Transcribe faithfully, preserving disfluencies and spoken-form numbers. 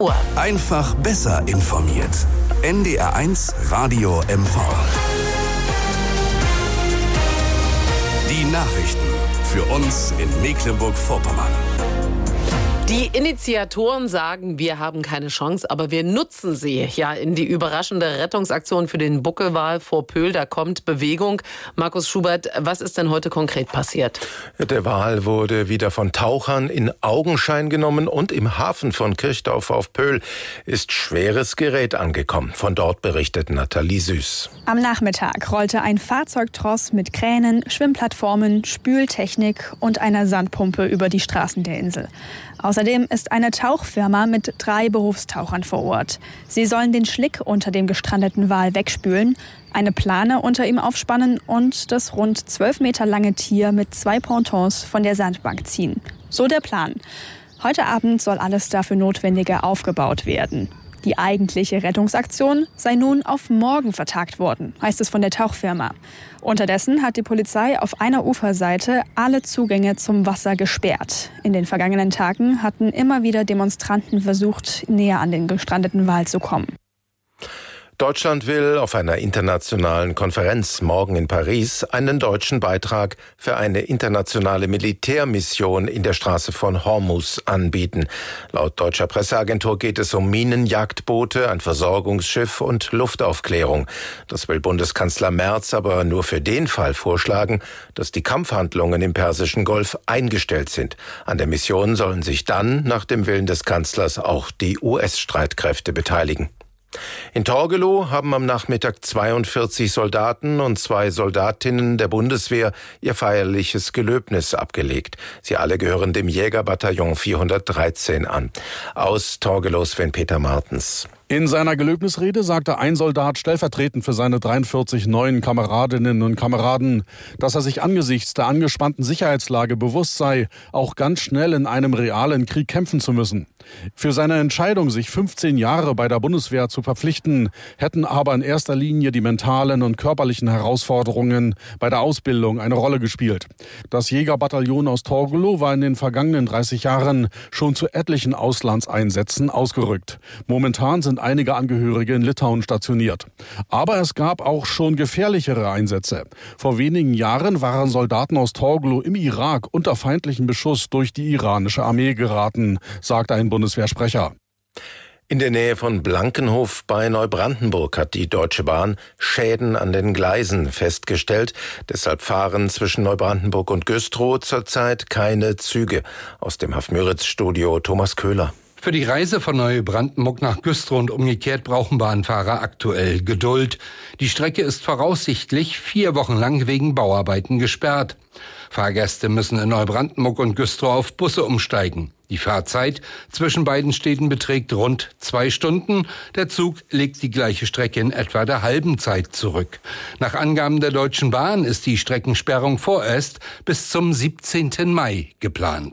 Einfach besser informiert. N D R eins Radio M V. Die Nachrichten für uns in Mecklenburg-Vorpommern. Die Initiatoren sagen, wir haben keine Chance, aber wir nutzen sie. Ja, in die überraschende Rettungsaktion für den Buckelwal vor Pöhl, da kommt Bewegung. Markus Schubert, was ist denn heute konkret passiert? Der Wal wurde wieder von Tauchern in Augenschein genommen und im Hafen von Kirchdorf auf Pöhl ist schweres Gerät angekommen. Von dort berichtet Nathalie Süß. Am Nachmittag rollte ein Fahrzeugtross mit Kränen, Schwimmplattformen, Spültechnik und einer Sandpumpe über die Straßen der Insel. Außerdem ist eine Tauchfirma mit drei Berufstauchern vor Ort. Sie sollen den Schlick unter dem gestrandeten Wal wegspülen, eine Plane unter ihm aufspannen und das rund zwölf Meter lange Tier mit zwei Pontons von der Sandbank ziehen. So der Plan. Heute Abend soll alles dafür Notwendige aufgebaut werden. Die eigentliche Rettungsaktion sei nun auf morgen vertagt worden, heißt es von der Tauchfirma. Unterdessen hat die Polizei auf einer Uferseite alle Zugänge zum Wasser gesperrt. In den vergangenen Tagen hatten immer wieder Demonstranten versucht, näher an den gestrandeten Wal zu kommen. Deutschland will auf einer internationalen Konferenz morgen in Paris einen deutschen Beitrag für eine internationale Militärmission in der Straße von Hormuz anbieten. Laut deutscher Presseagentur geht es um Minenjagdboote, ein Versorgungsschiff und Luftaufklärung. Das will Bundeskanzler Merz aber nur für den Fall vorschlagen, dass die Kampfhandlungen im Persischen Golf eingestellt sind. An der Mission sollen sich dann, nach dem Willen des Kanzlers, auch die U S-Streitkräfte beteiligen. In Torgelow haben am Nachmittag zweiundvierzig Soldaten und zwei Soldatinnen der Bundeswehr ihr feierliches Gelöbnis abgelegt. Sie alle gehören dem Jägerbataillon vierhundertdreizehn an. Aus Torgelow Sven-Peter Martens. In seiner Gelöbnisrede sagte ein Soldat stellvertretend für seine dreiundvierzig neuen Kameradinnen und Kameraden, dass er sich angesichts der angespannten Sicherheitslage bewusst sei, auch ganz schnell in einem realen Krieg kämpfen zu müssen. Für seine Entscheidung, sich fünfzehn Jahre bei der Bundeswehr zu verpflichten, hätten aber in erster Linie die mentalen und körperlichen Herausforderungen bei der Ausbildung eine Rolle gespielt. Das Jägerbataillon aus Torgelow war in den vergangenen dreißig Jahren schon zu etlichen Auslandseinsätzen ausgerückt. Momentan sind einige Angehörige in Litauen stationiert. Aber es gab auch schon gefährlichere Einsätze. Vor wenigen Jahren waren Soldaten aus Torgelow im Irak unter feindlichen Beschuss durch die iranische Armee geraten, sagte ein Bundeswehrsprecher. In der Nähe von Blankenhof bei Neubrandenburg hat die Deutsche Bahn Schäden an den Gleisen festgestellt. Deshalb fahren zwischen Neubrandenburg und Güstrow zurzeit keine Züge. Aus dem Hafmüritz-Studio Thomas Köhler. Für die Reise von Neubrandenburg nach Güstrow und umgekehrt brauchen Bahnfahrer aktuell Geduld. Die Strecke ist voraussichtlich vier Wochen lang wegen Bauarbeiten gesperrt. Fahrgäste müssen in Neubrandenburg und Güstrow auf Busse umsteigen. Die Fahrzeit zwischen beiden Städten beträgt rund zwei Stunden. Der Zug legt die gleiche Strecke in etwa der halben Zeit zurück. Nach Angaben der Deutschen Bahn ist die Streckensperrung vorerst bis zum siebzehnten Mai geplant.